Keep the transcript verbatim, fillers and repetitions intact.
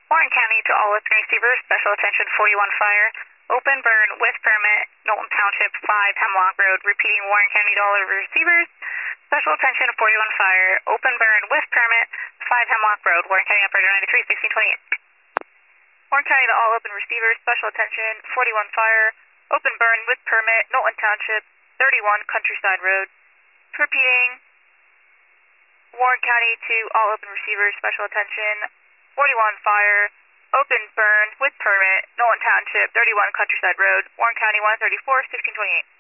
Warren County to all listening receivers, special attention forty-one fire, open burn with permit, Knowlton Township, five Hemlock Road. Repeating, Warren County to all of receivers, special attention forty-one fire, open burn with permit, five Hemlock Road. Warren County operator ninety-three, sixteen twenty-eight. Warren County to all open receivers, special attention forty-one fire, open burn with permit, Knowlton Township, thirty-one Countryside Road. Repeating, Warren County to all open receivers, special attention forty-one fire, open burn with permit, Knowlton Township, thirty-one Countryside Road, Warren County one thirty-four, sixteen twenty-eight.